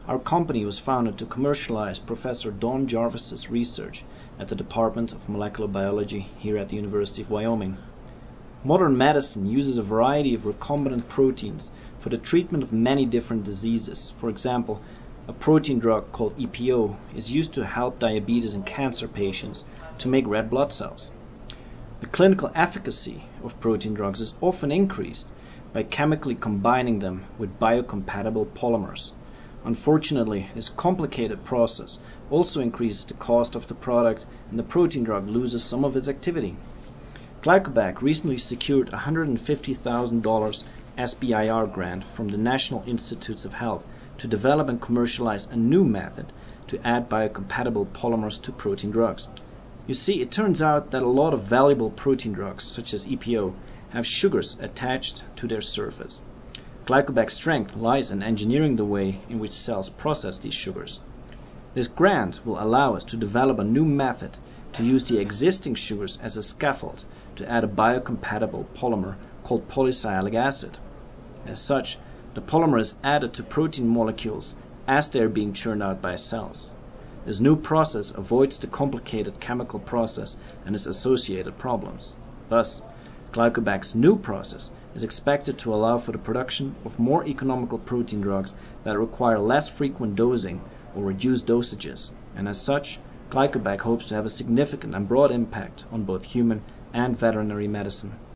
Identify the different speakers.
Speaker 1: Our company was founded to commercialize Professor Don Jarvis's research at the Department of Molecular Biology here at the University of Wyoming. Modern medicine uses a variety of recombinant proteins for the treatment of many different diseases. For example, a protein drug called EPO is used to help diabetes and cancer patients to make red blood cells. The clinical efficacy of protein drugs is often increased by chemically combining them with biocompatible polymers. Unfortunately, this complicated process also increases the cost of the product, and the protein drug loses some of its activity. Glycobac recently secured a $150,000 SBIR grant from the National Institutes of Health to develop and commercialize a new method to add biocompatible polymers to protein drugs. You see, it turns out that a lot of valuable protein drugs, such as EPO, have sugars attached to their surface. Glykobac's strength lies in engineering the way in which cells process these sugars. This grant will allow us to develop a new method to use the existing sugars as a scaffold to add a biocompatible polymer called polysialic acid. As such, the polymer is added to protein molecules as they are being churned out by cells. This new process avoids the complicated chemical process and its associated problems. Thus, Glykobac's new process is expected to allow for the production of more economical protein drugs that require less frequent dosing or reduced dosages, and as such, Glycobac hopes to have a significant and broad impact on both human and veterinary medicine.